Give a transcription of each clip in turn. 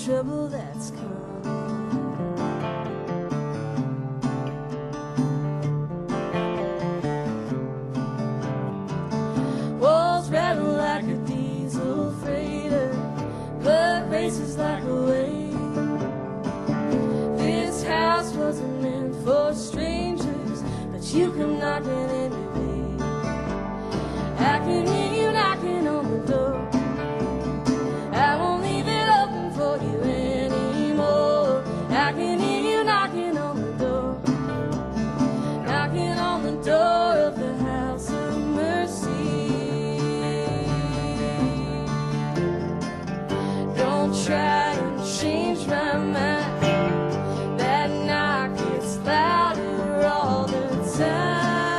trouble that's come. Walls rattle like a diesel freighter, blood races like a wave. This house wasn't meant for strangers, but you come knocking anyway. I can hear you knocking on the door. I won't leave it open for you anymore. I can hear you knocking on the door, knocking on the door of the house of mercy. Don't try and change my mind. That knock gets louder all the time.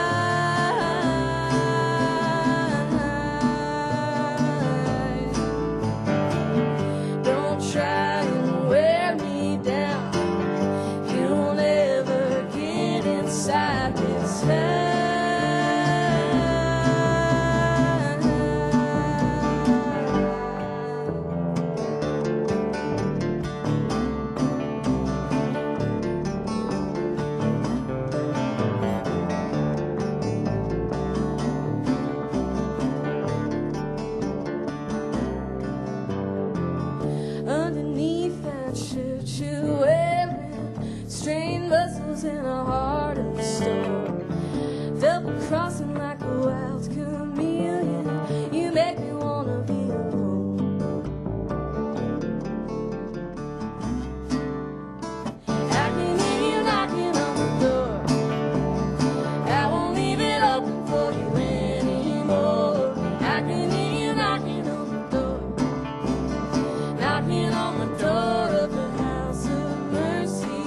Don't try and wear me down. You'll never get inside this house. Underneath that shirt you're wearing, strained muscles in a heart of stone, double crossing like a wild chameleon. You make me wanna be alone. I can hear you knocking on the door. I won't leave it open for you anymore. I can hear you knocking on the door, knocking on the door of the house of mercy.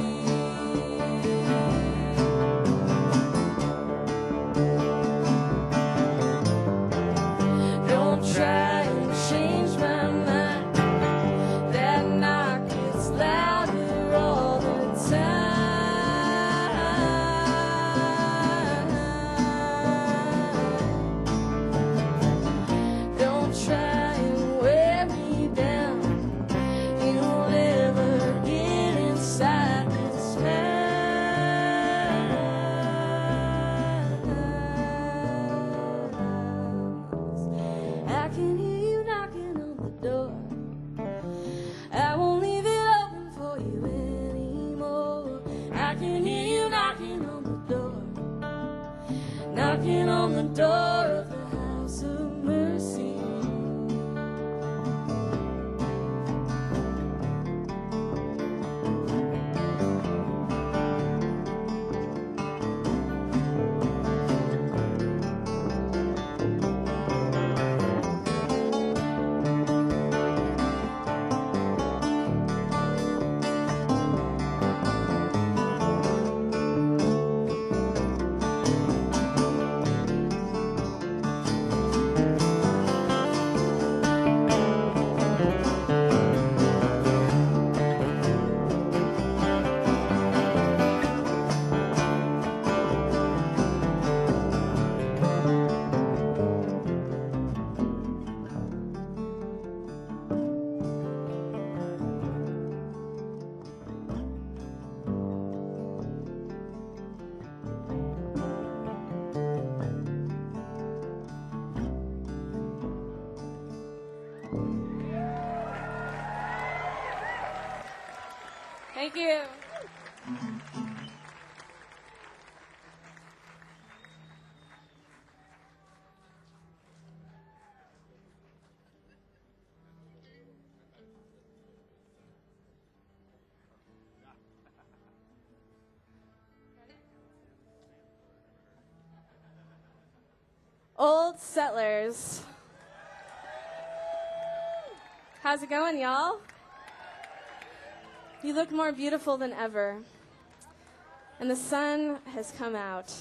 Don't try and change my mind. That knock gets louder all the time. Don't try and wear me down. You'll never get inside this house. I can hear you knocking on the door. I won't leave it open for you anymore. I can hear you knocking on the door, knocking on the door of the house of mercy. Thank you. Old Settlers. How's it going, y'all? You look more beautiful than ever. And the sun has come out.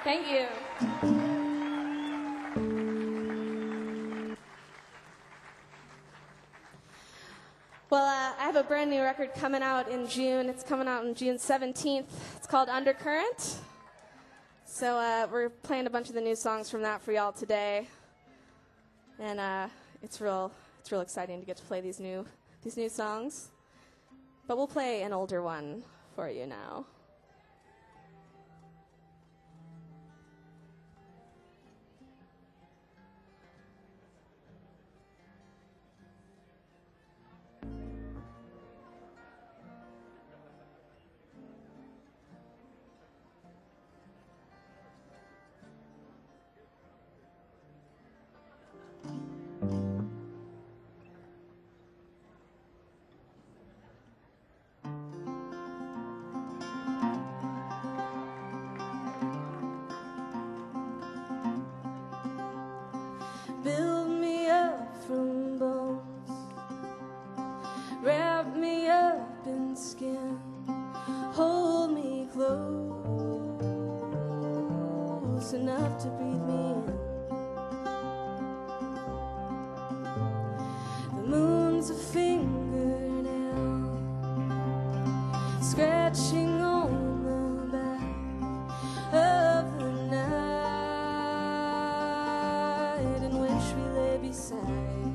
Thank you. Well, I have a brand new record coming out in June. It's coming out on June 17th. It's called Undercurrent. So we're playing a bunch of the new songs from that for y'all today. And it's real exciting to get to play these new songs. But we'll play an older one for you now. Build me up from bones, wrap me up in skin, hold me close enough to breathe me in. The moon's a fingernail, scratching on the back of the night in which we lay beside.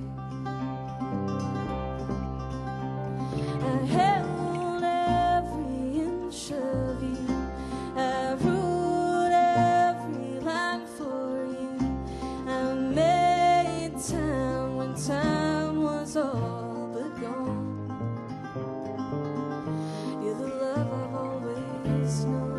I held every inch of you, I wrote every line for you, I made time when time was all but gone. You're the love I've always known.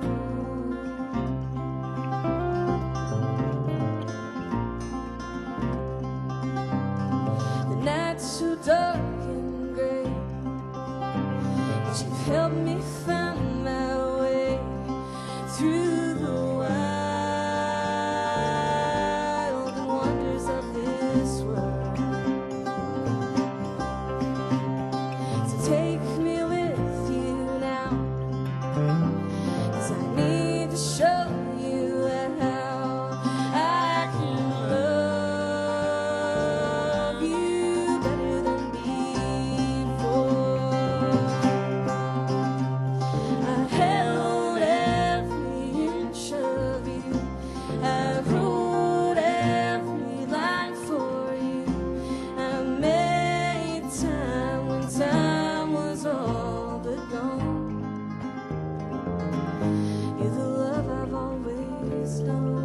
The night's so dark and gray, but you've helped me find my way through the wild and wonders of this world. So take me with you now, 'cause I need to show you how I can love you better than before. I held every inch of you, I wrote every line for you, I made time when time was all but gone. You're the love I've always known.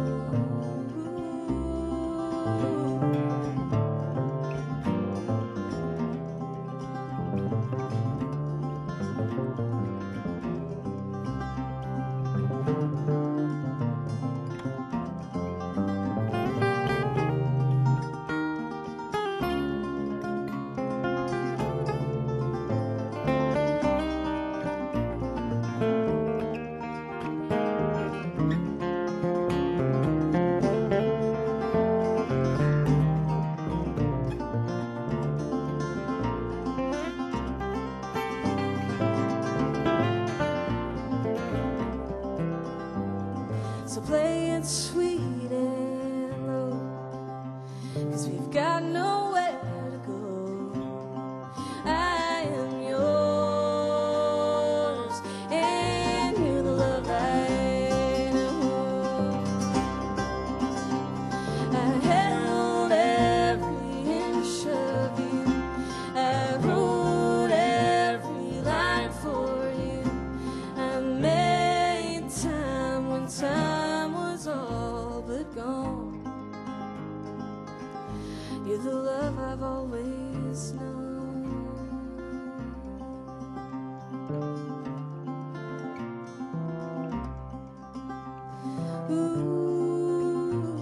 So play it sweet and low, 'cause we've got nowhere to go. I am yours, and you're the love I know. I held every inch of you, I wrote every line for you, I made time when time was all but gone. You're the love I've always known. Ooh.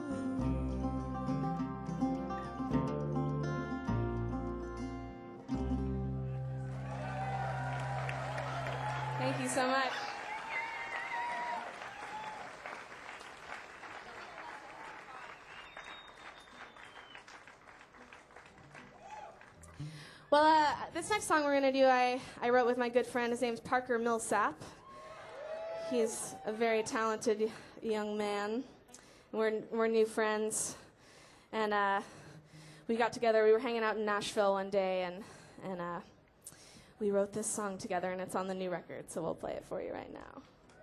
Thank you so much. Well, this next song we're going to do, I wrote with my good friend. His name's Parker Millsap. He's a very talented young man. We're new friends, and we got together. We were hanging out in Nashville one day, and we wrote this song together, and it's on the new record, so we'll play it for you right now.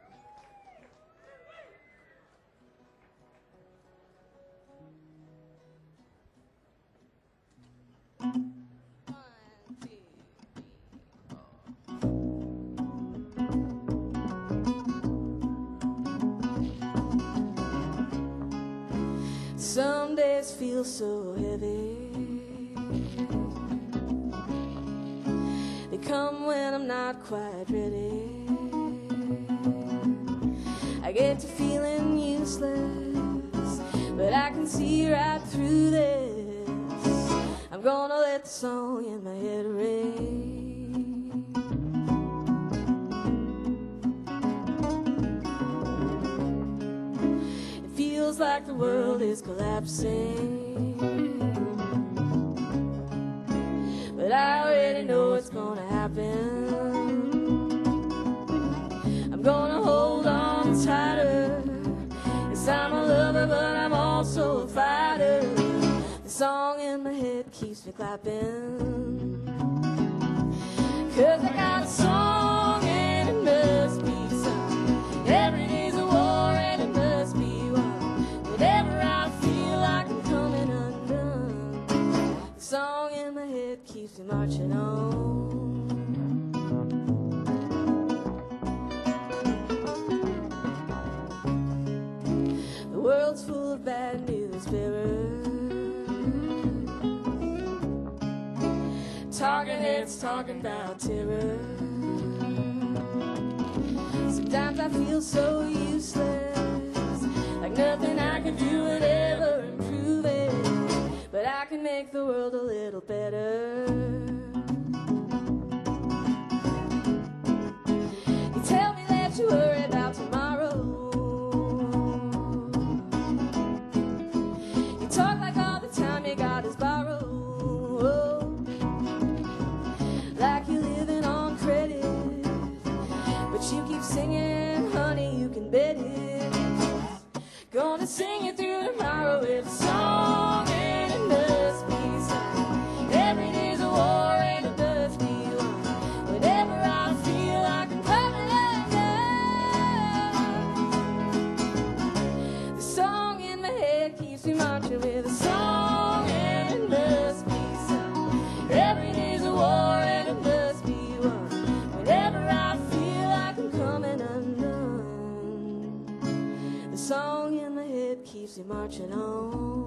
Some days feel so heavy. They come when I'm not quite ready. I get to feeling useless, but I can see right through this. I'm gonna let the song in my head ring. Feels like the world is collapsing, but I already know it's gonna happen. I'm gonna hold on tighter. Yes, I'm a lover, but I'm also a fighter. The song in my head keeps me clapping, 'cause I got a song and it must be sung. Every day's a war and it must be won. Whenever I feel like I'm coming undone, the song in my head keeps me marching on. The world's full of bad news bearers, talking heads talking about terror. Sometimes I feel so useless, like nothing I can do would ever improve it, but I can make the world a little better. You tell me that you worry about tomorrow. You talk like all the time you got is borrowed, like you're living on credit, but you keep singing, honey, you can bet it. Gonna sing it through tomorrow with a song, and it must be sung. Every day's a war and it must be won. Whenever I feel like I'm coming undone, the song in my head keeps me marching with a song, and it must be sung. Every day's a war and it must be won. Whenever I feel like I'm coming undone, the song in my head keeps me marching on.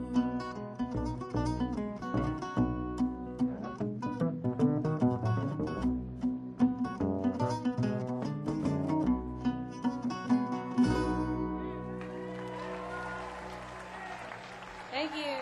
Thank you.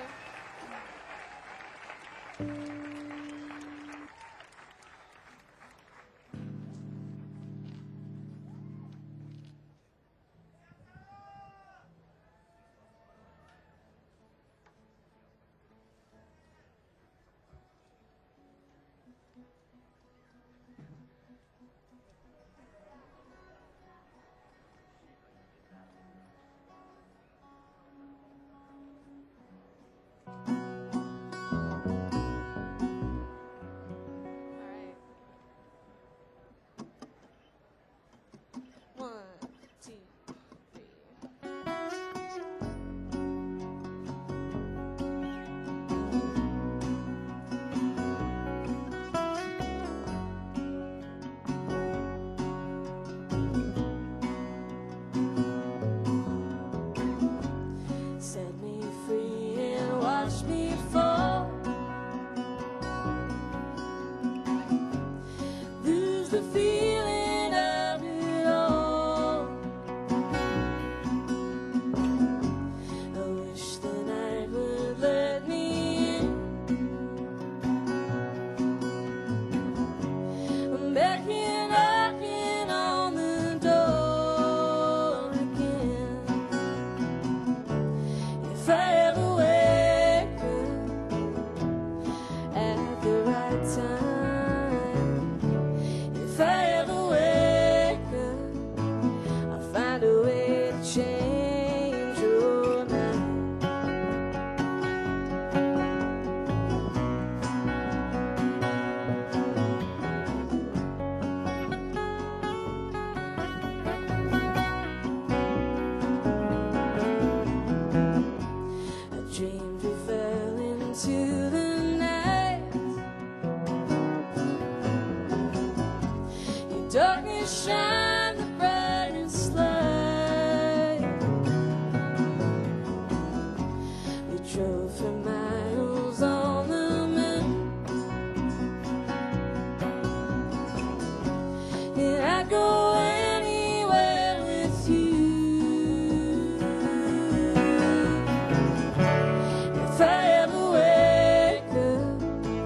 If I ever darkness shine the brightest light. We drove for miles on the moon, and I'd go anywhere with you. If I ever wake up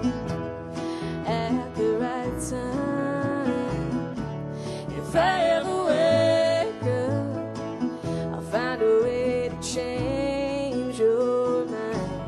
at the right time, if I ever wake up, I'll find a way to change your mind.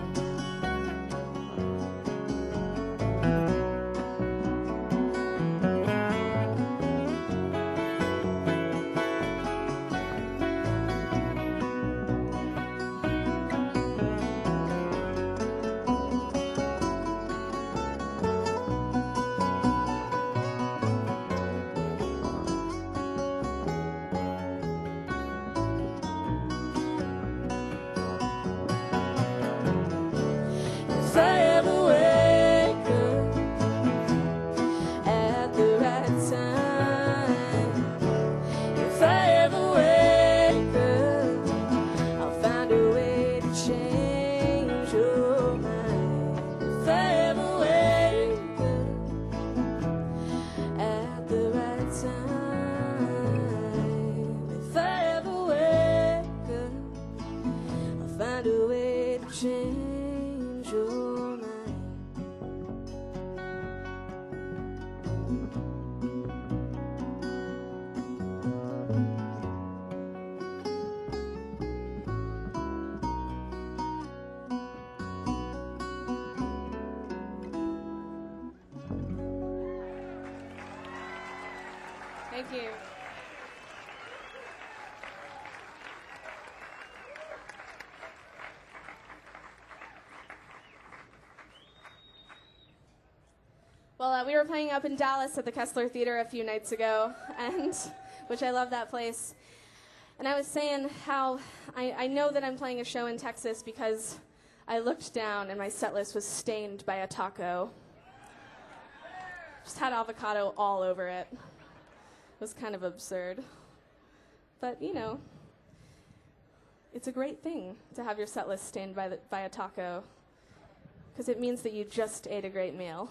If I ever wake up at the right time, if I ever wake up, I'll find a way to change your mind. If I ever wake up at the right time, if I ever wake up, I'll find a way to change your mind. Thank you. Well, we were playing up in Dallas at the Kessler Theater a few nights ago, and which I love that place. And I was saying how I know that I'm playing a show in Texas because I looked down and my set list was stained by a taco. Just had avocado all over it. It was kind of absurd. But, you know, it's a great thing to have your set list stained by a taco, because it means that you just ate a great meal.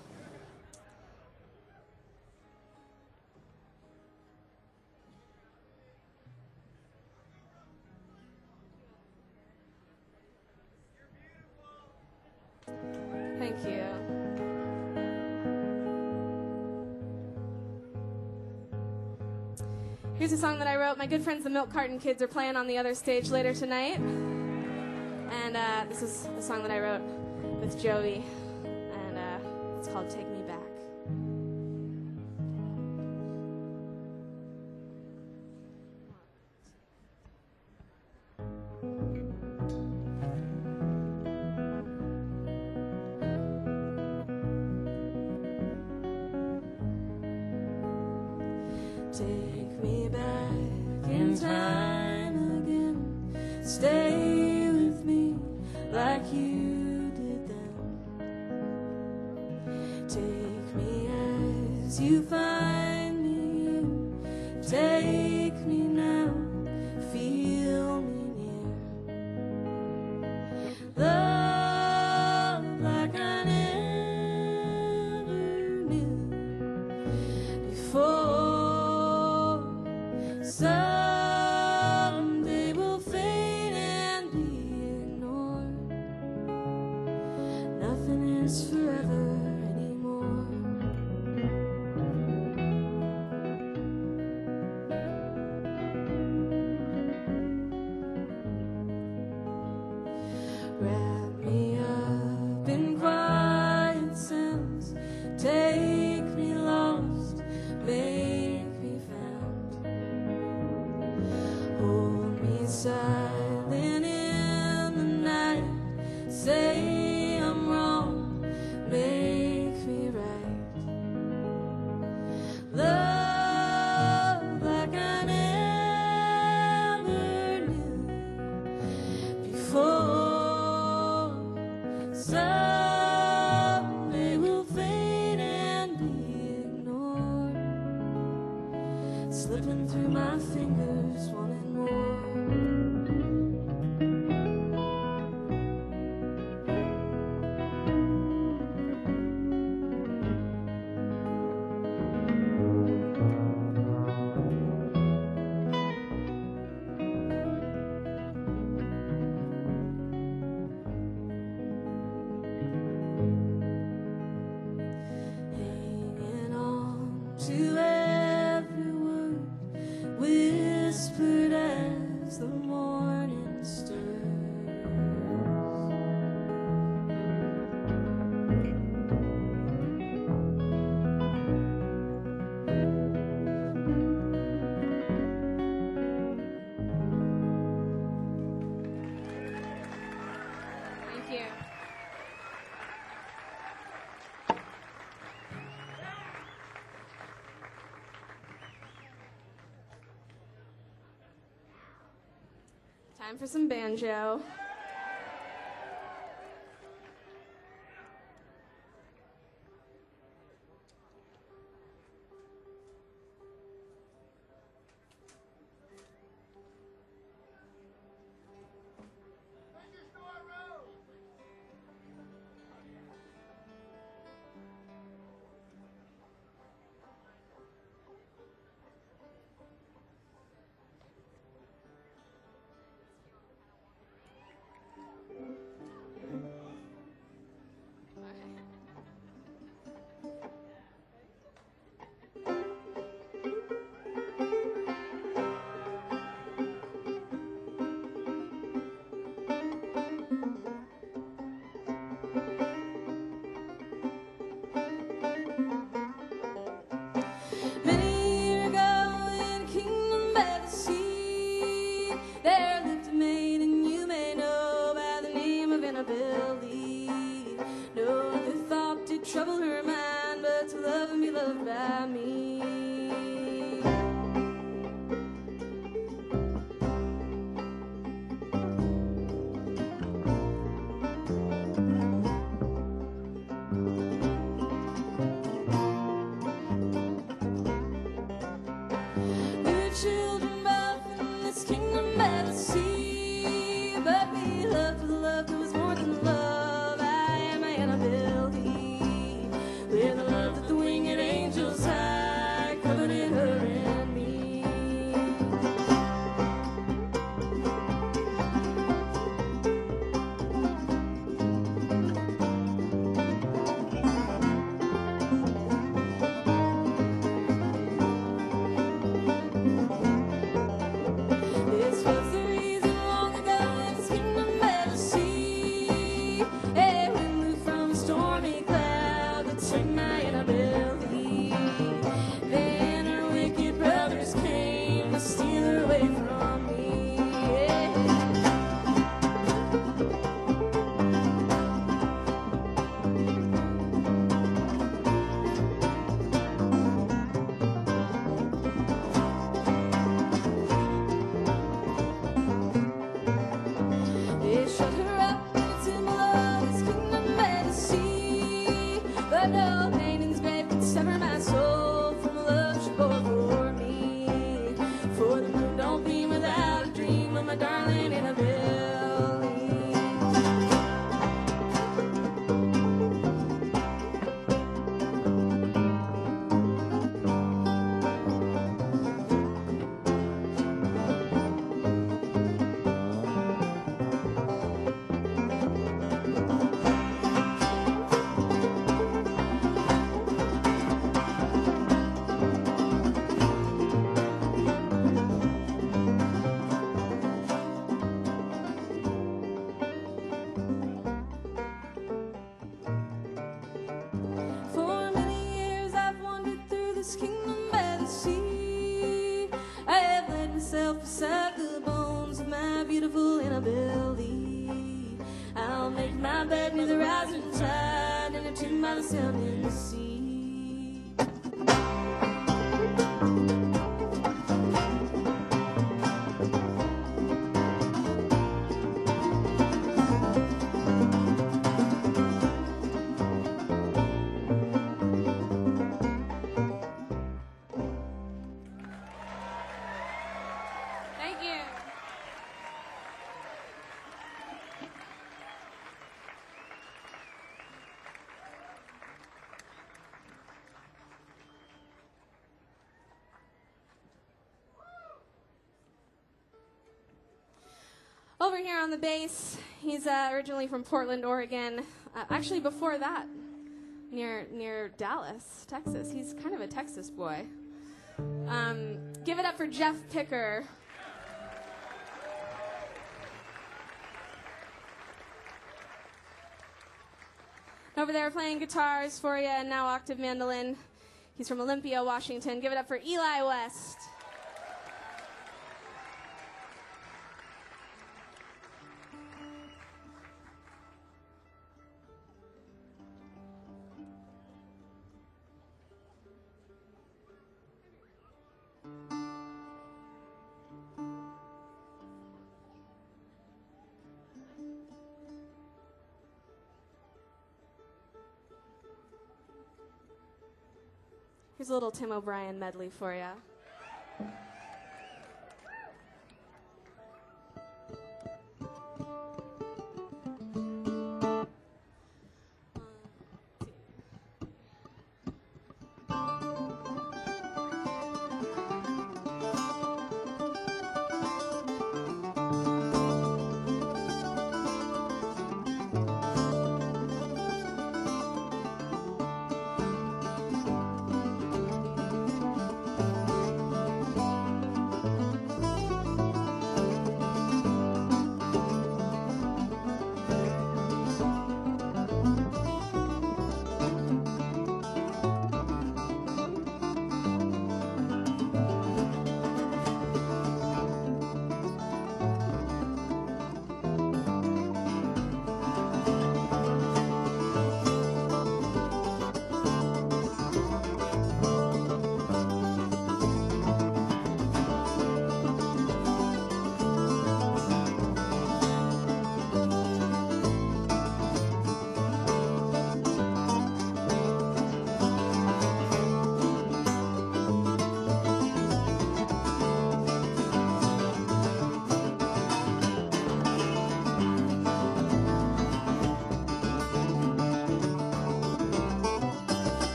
Thank you. Here's a song that I wrote. My good friends the Milk Carton Kids are playing on the other stage later tonight. And this is a song that I wrote with Joey. And it's called Take Me Back. Take me back in time again. Stay with me like you did then. Take me as you find me here. Take me now, feel me near. Love like I never knew before. Someday we'll fade and be ignored. Nothing is forever anymore. Wrap me up in quiet sounds. Take me lost, make me found. Hold me silent in the night. Say I'm wrong, make me right. Love like I never knew before. Someday we'll fade and fingers wanting more. Hanging on to every word whispered as the morning stirs. Thank you. Time for some banjo. Many years ago in a kingdom by the sea, there lived a maiden you may know by the name of Annabelle Lee. No other thought did trouble her mind but to love and be loved by me. We were children both in this kingdom by the sea, but we loved with a love that was more than love. I am Annabelle Lee, with the love that the winged angels hide, covered in her and me. This was the reason long ago in this kingdom by the sea. A wind blew from a stormy cloud that took my Annabelle Lee. Then her wicked brothers came to steal her away from me. They shut her up in a tomb below this kingdom by the sea. But no painting's grave could sever my soul from the love she bore for me. For the moon don't beam without a dream of my darling Annabelle Lee. For many years I've wandered through this kingdom by the sea. I have laid myself beside the bones of my beautiful Annabelle Lee. I'll make my bed near the rising tide and a tomb by the sounding sea. Over here on the bass, he's originally from Portland, Oregon. Actually, before that, near Dallas, Texas. He's kind of a Texas boy. Give it up for Jeff Picker. Over there playing guitars for you and now octave mandolin. He's from Olympia, Washington. Give it up for Eli West. Here's a little Tim O'Brien medley for you.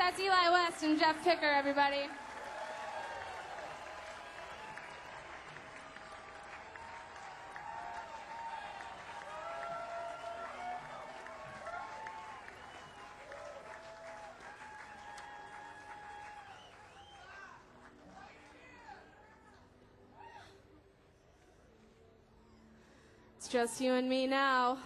That's Eli West and Jeff Picker, everybody. It's just you and me now.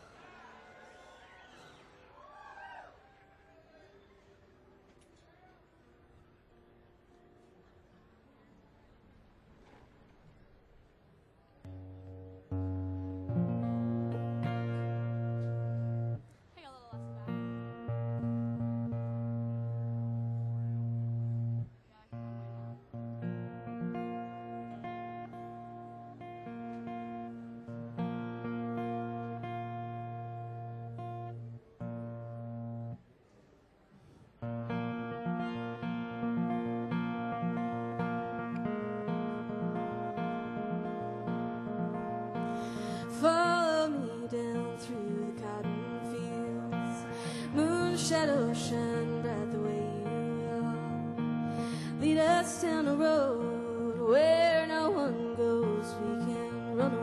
Follow me down through the cotton fields. Moon shadows shine bright the way you are. Lead us down a road where no one goes. We can run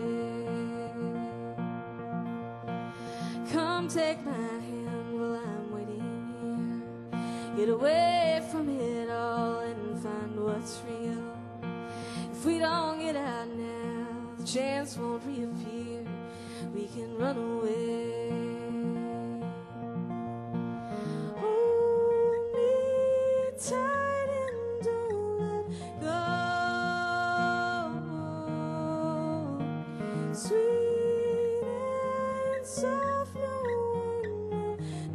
away. Come take my hand while I'm waiting here. Get away from it all and find what's real. If we don't get out now, the chance won't reappear. We can run away. Hold me tight and don't let go. Sweet and soft, no one will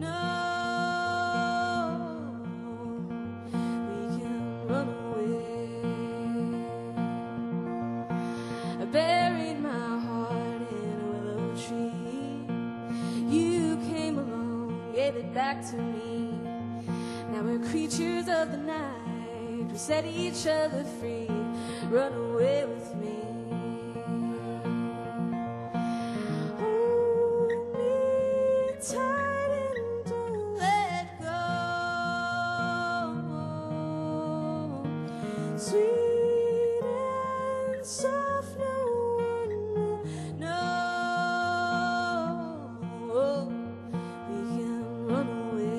know. We can run away. I buried my heart in a willow tree. You came along, gave it back to me. Now we're creatures of the night. We set each other free. Run away with me. Hold me tight and don't let go. Sweet and soft, no one will know. We can run away.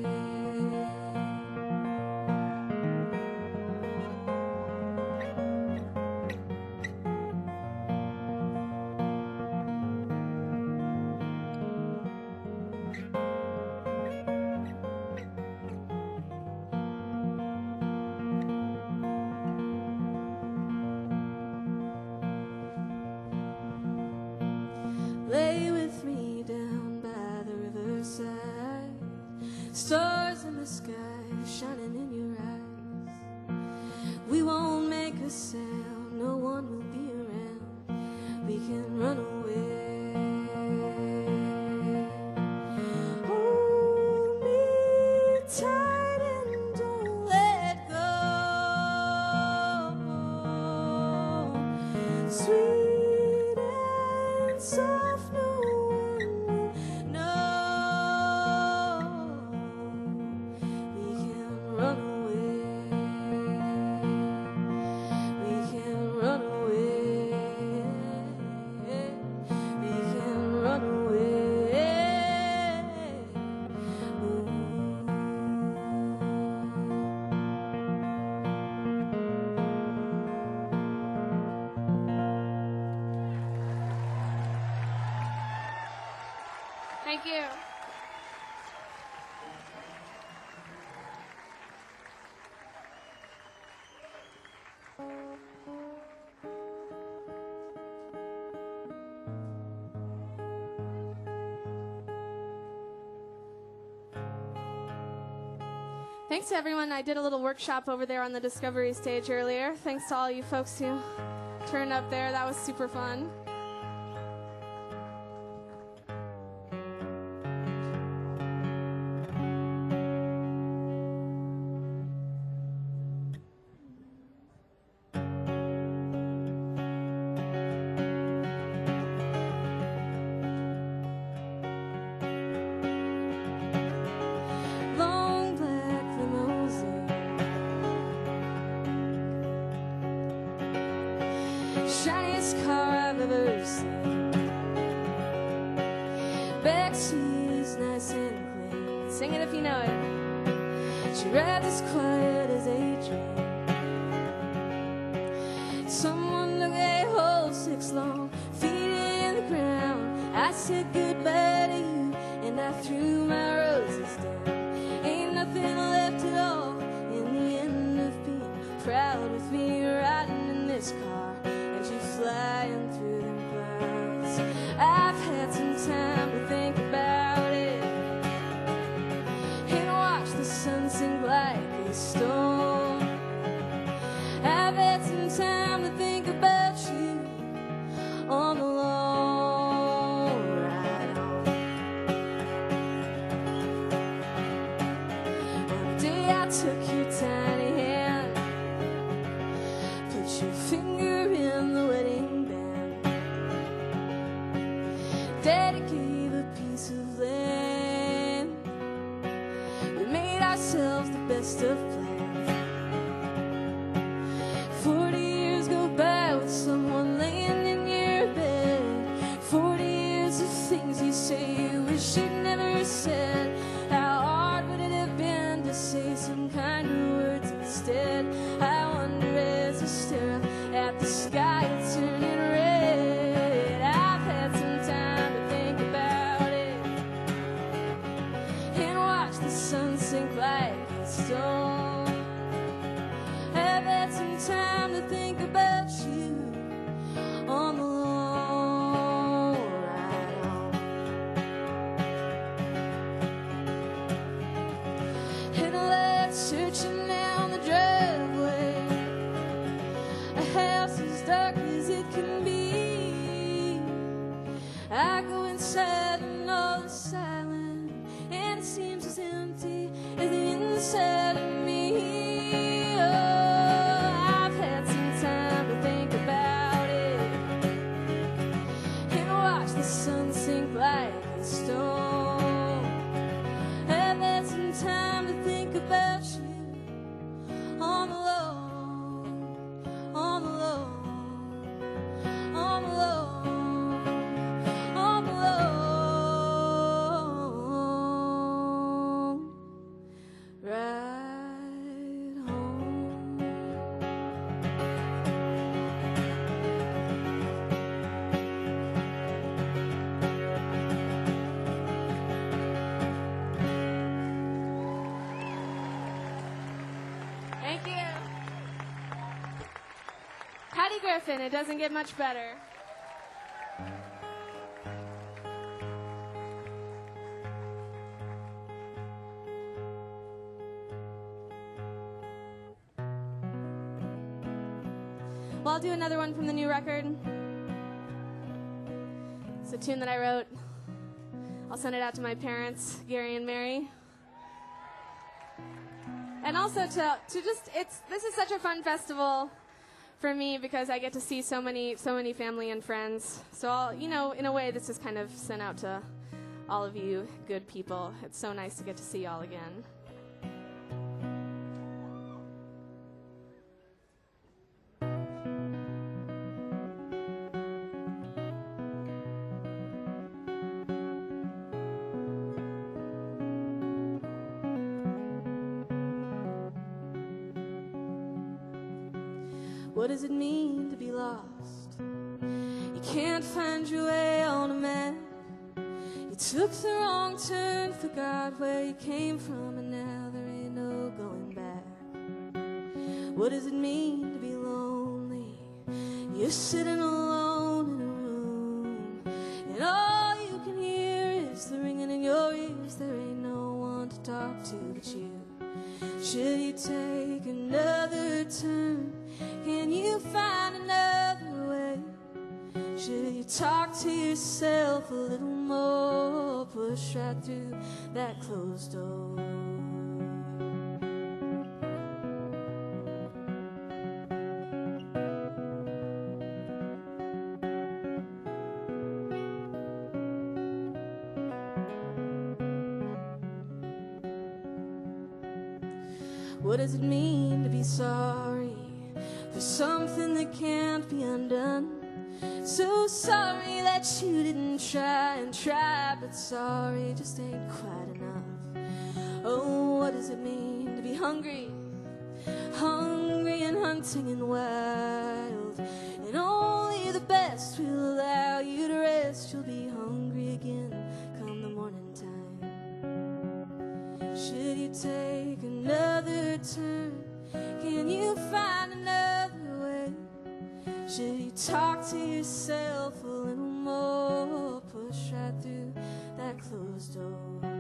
Lay with me down by the riverside. Stars in the sky shining in your eyes. We won't make a sound, no one will be around. We can run away. Hold me tight and don't let go. Sweet and soft, no one will know. We can run away. We can run away. We can run away. Thank you. Thanks to everyone. I did a little workshop over there on the Discovery stage earlier. Thanks to all you folks who turned up there. That was super fun. Long black shiniest car I've ever seen. Backseat is nice and clean. Sing it if you know it. She rides as quiet as a dream. Someone took a whole 6 long feet in the ground. I said goodbye to you and I threw my roses down. Ain't nothing left at all in the end of being proud with me riding in this car and you flying through them clouds. I've had some time to think about it and watch the sun sink like a stone. I've had some time to think about you on the long ride home. One day I took your tiny hand, put your finger in the wedding band. Daddy gave a piece of land. We made ourselves the best of plans. 40 years go by with someone laying in your bed. 40 years of things you say you wish you'd never said. How hard would it have been to say some kinder words instead? I wonder as I stare up at the sky it's turning red. I've had some time to think about it and watch the sun sink like a stone. I've had some time to think about you on the long ride home. Headlights searching down the driveway. A house as dark as it can be. I go inside and all is silent, and it seems as empty as the inside of me. I've had some time to think about it and watch the sun sink like a stone. I've had some time to think about you on the low, on the low, on the low, on the low ride home. Thank you. Patty Griffin, it doesn't get much better. Well, I'll do another one from the new record. It's a tune that I wrote. I'll send it out to my parents, Gary and Mary. And also to just, this is such a fun festival for me because I get to see so many family and friends. So I'll, in a way, this is kind of sent out to all of you good people. It's so nice to get to see y'all again. What does it mean to be lost? You can't find your way on a map. You took the wrong turn, forgot where you came from, and now there ain't no going back. What does it mean to be lonely? You're sitting alone in a room, and all you can hear is the ringing in your ears. There ain't no one to talk to but you. Should you take another turn? Can you find another way? Should you talk to yourself a little more? Push right through that closed door. What does it mean to be sorry? for something that can't be undone. So sorry that you didn't try and try, but sorry just ain't quite enough. Oh, what does it mean to be hungry? Hungry and hunting and wild, and only the best will allow you to rest. You'll be hungry again come the morning time. Should you take another turn? Can you find another way? Should you talk to yourself a little more? Push right through that closed door.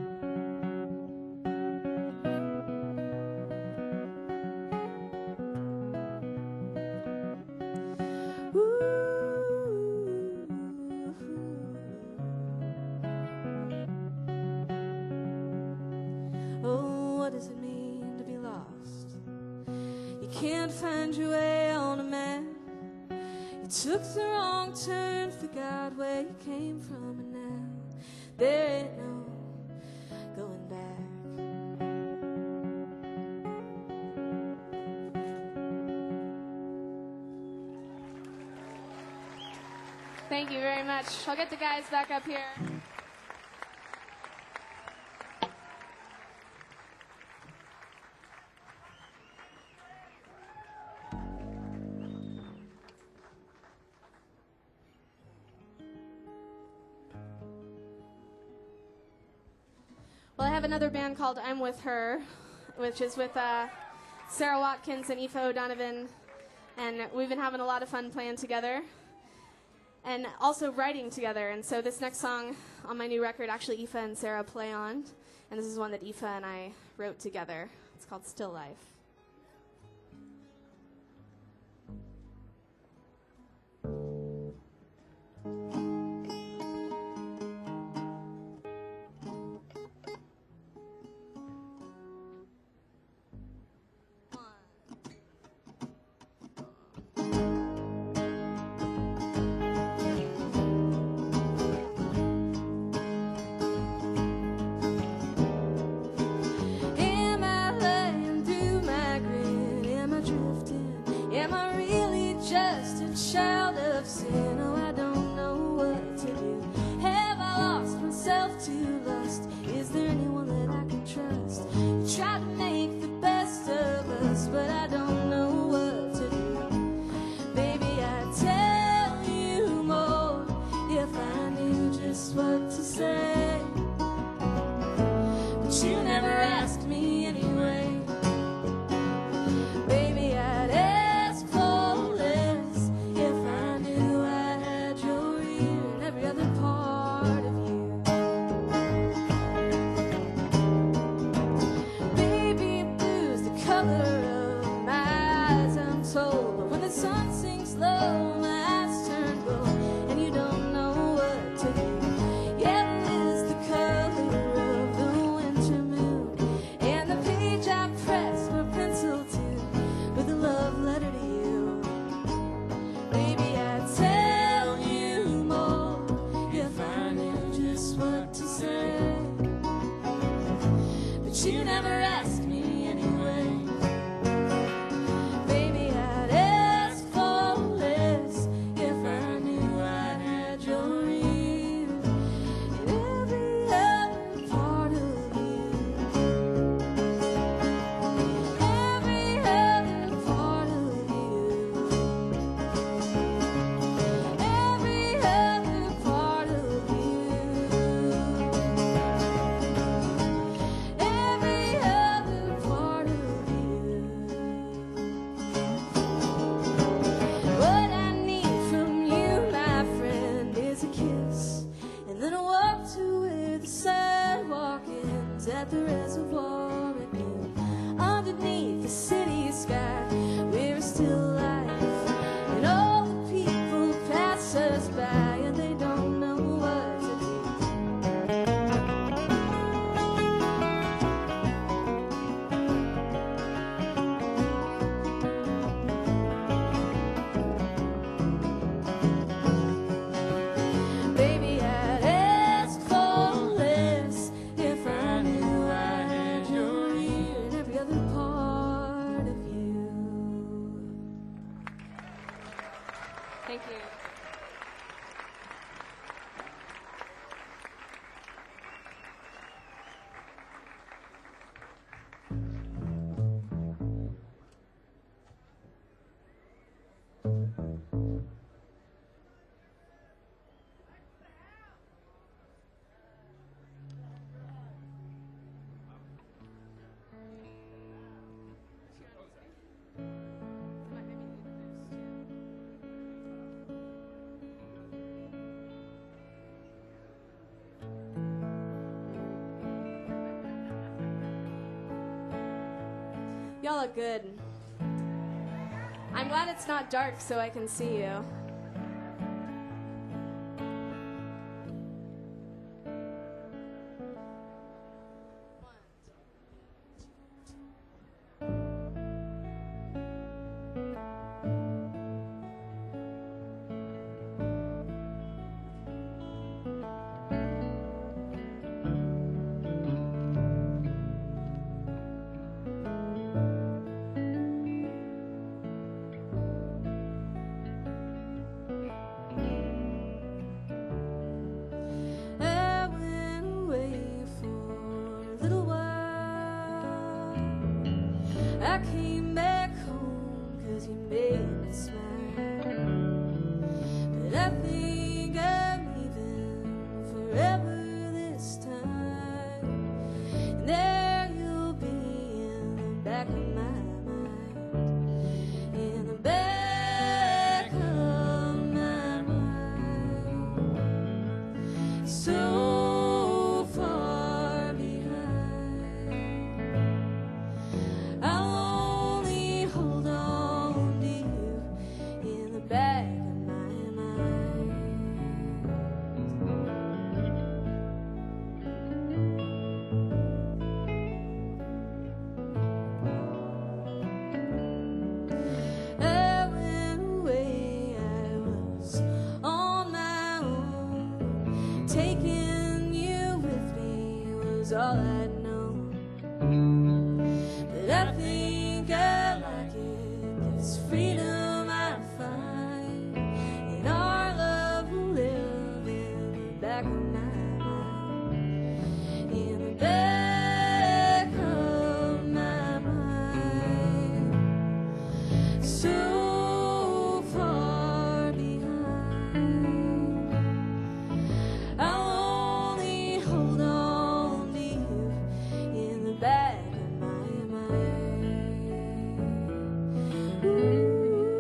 Oh, what does it mean to be lost? You can't find your way on a map. You took the wrong turn, forgot where you came from, and now there ain't no going back. Thank you very much. I'll get the guys back up here. Well, I have another band called I'm With Her, which is with Sarah Watkins and Aoife O'Donovan, and we've been having a lot of fun playing together and also writing together. And so this next song on my new record, actually Aoife and Sarah play on, and this is one that Aoife and I wrote together. It's called Still Life. Am I lying through my Thank you. Y'all look good. I'm glad it's not dark so I can see you. I came back home 'cause you made me smile. But I think I'm leaving forever this time. And there you'll be in the back of my mind. In the back of my mind. So far behind. I'll only hold on to you in the back of my mind. I went away, I was on my own. Taking you with me was all I'd known. But I think I like it, 'cause freedom I find in our love will live in the back of my mind. In the back of my mind. So far behind. I'll only hold on to you in the back of my mind. Ooh.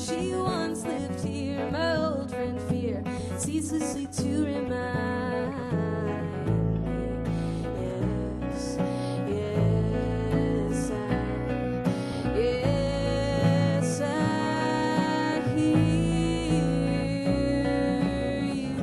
she once lived here. My old friend fear ceaselessly to remind me. Yes, yes, yes, I hear you.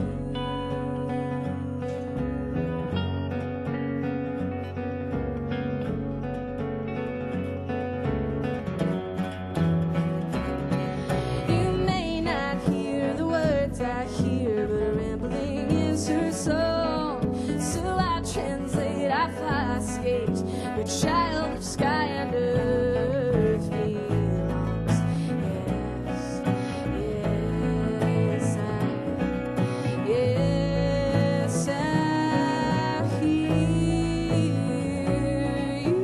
You may not hear the words I hear, but rambling is her song. So I translate, I fly, escaped, your child of sky and earth belongs. Yes, I hear you.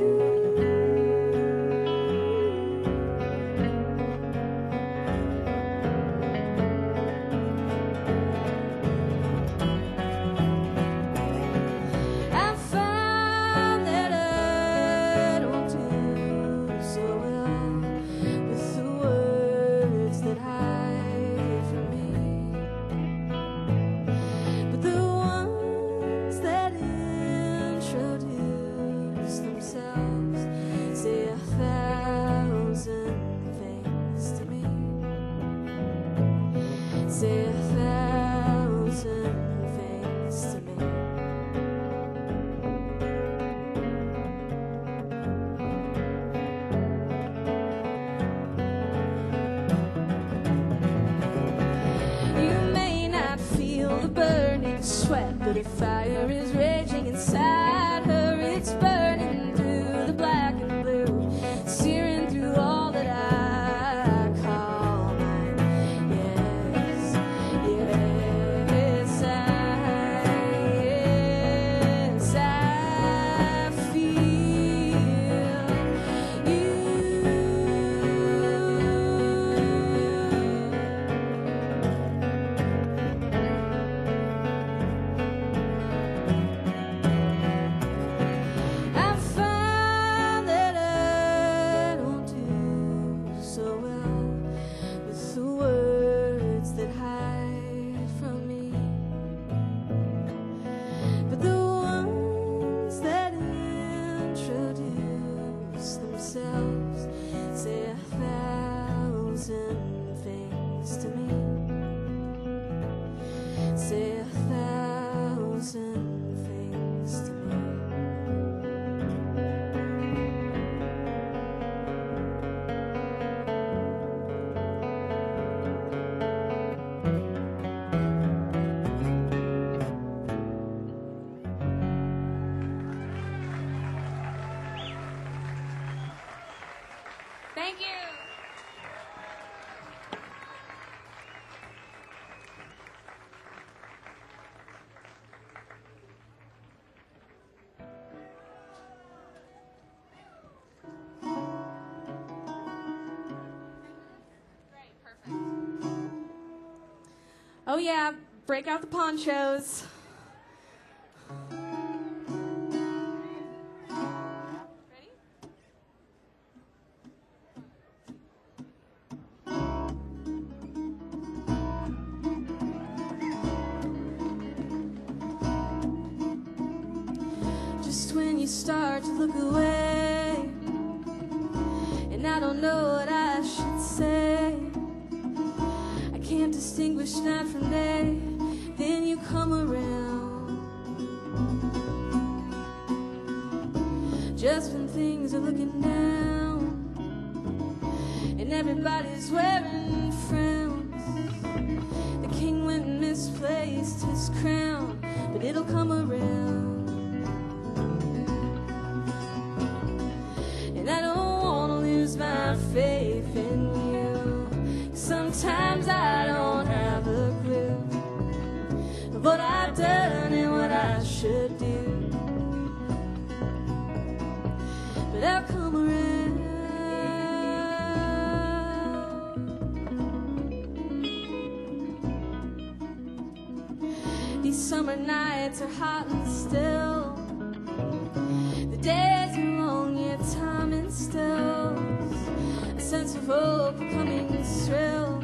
I found that I don't do so well with the words that hide from me, but the ones that introduce themselves say 1,000 things to me. Say 1,000 things to me. You may not feel the burning sweat, but a fire is raging inside her. It's burning through the black and blue, searing through all that I call mine. Yes, yes, I feel you. I found that I don't do so well with the words that hide from me, but the ones that introduce themselves say 1,000 things to me. Say 1,000 things to me. Thank you. Great, perfect. Oh yeah, break out the ponchos. Ready? Just when you start to look away, and I don't know what I should say, I can't distinguish night from day, then you come around. Just when things are looking down, and everybody's wearing frowns, the king went and misplaced his crown, but it'll come around. And I don't want to lose my faith in you. Sometimes I don't have a clue of what I've done and what I should do, but I'll come around. These summer nights are hot and still, the days are long yet time instills a sense of hope coming thrill.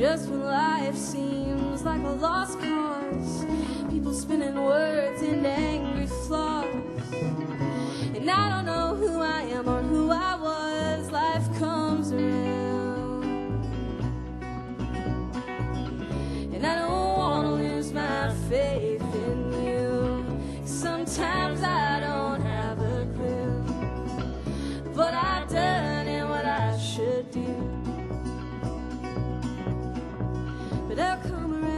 Just when life seems like a lost cause, people spinning words into angry flaws. And I don't know who I am or who I was. Life comes around, and I don't want to lose my faith in you. Sometimes I don't have a clue, but I've done it what I should do. But I'll come around.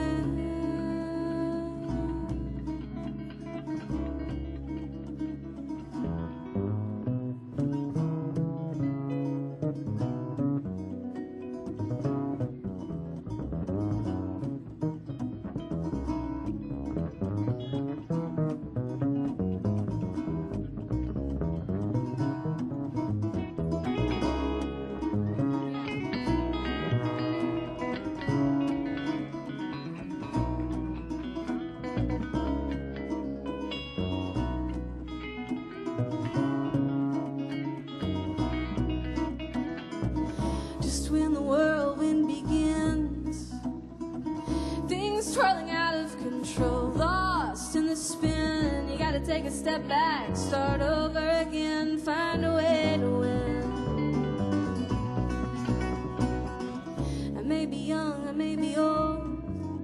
Just when the whirlwind begins, things twirling out of control, lost in the spin. You gotta take a step back, start over again, find a way to win. I may be young, I may be old,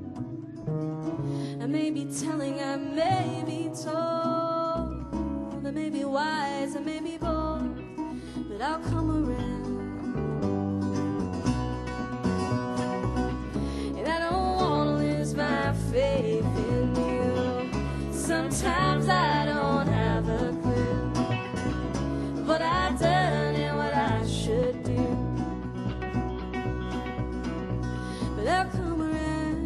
I may be telling, I may be told, I may be wise, I may be bold, but I'll come around. Faith in you. Sometimes I don't have a clue, but I've done it what I should do. But I'll come around,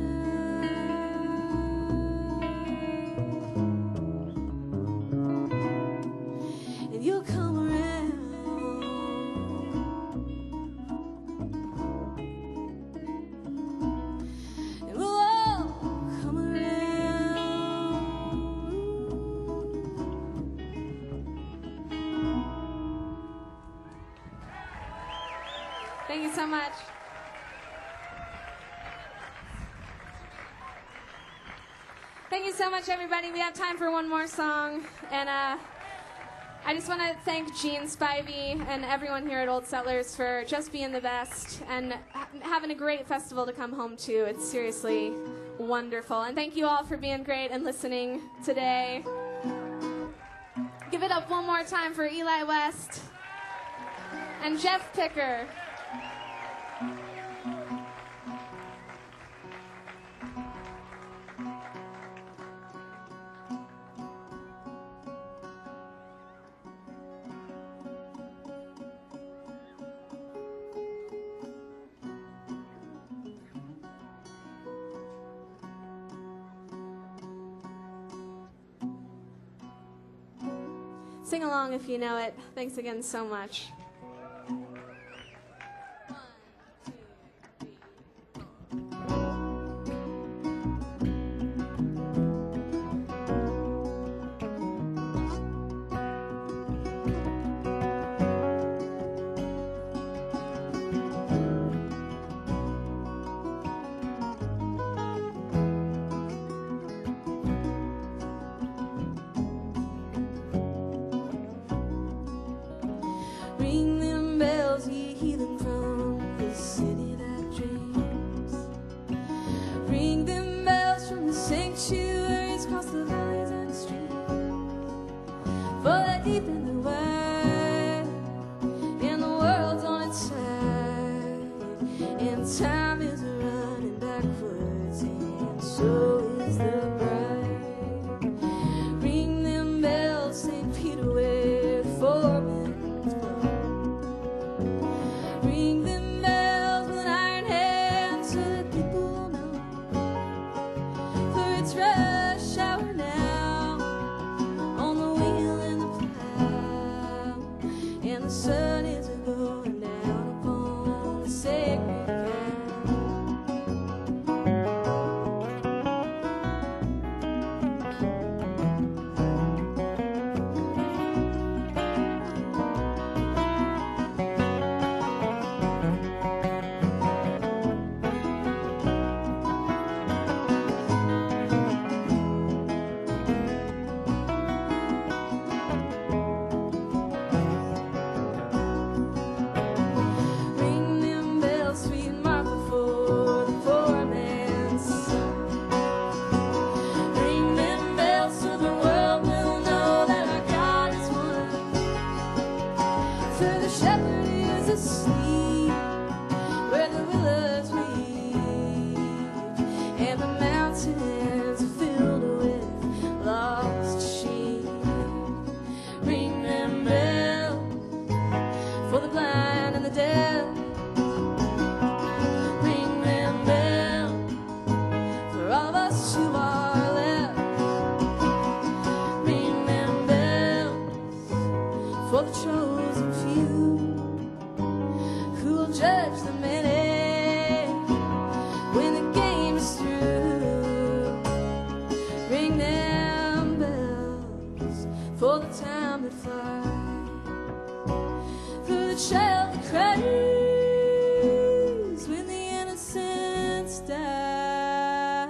and you'll come around. Thank you so much. Thank you so much, everybody. We have time for one more song. And I just want to thank Gene Spivey and everyone here at Old Settlers for just being the best and having a great festival to come home to. It's seriously wonderful. And thank you all for being great and listening today. Give it up one more time for Eli West and Jeff Picker. Sing along if you know it. Thanks again so much. Ring them bells, ye heathen from the city that dreams. Ring them bells from the sanctuaries across the valleys and streams. For they're deep in the wide, and the world's on its side, and time is running backwards, and so is the bride. Ring them bells, St. Peter, where for me. Ring them bells with an iron hand so that people know. For it's rush hour now, on the wheel and the plow, and the sun is going down upon the sacred cow. For the shepherd is asleep where the willows weep, and the mountains are filled with lost sheep. Ring them bells for the blind and the deaf. Ring them bells for all of us who are left. Ring them bells for the chosen few who will judge the many when the game is through. Ring them bells for the time that flies, for the child that cries when the innocence dies.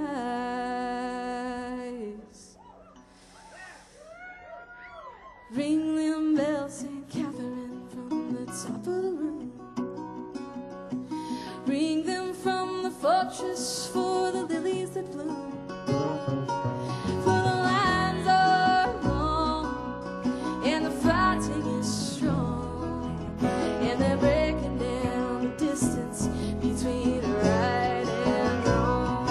Ring them bells, St. Catherine, from the top of the room. Ring them from the fortress for the lilies that bloom. For the lines are long and the fighting is strong, and they're breaking down the distance between right and wrong.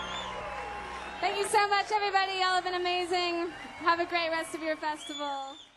Thank you so much, everybody. Y'all have been amazing. Have a great rest of your festival.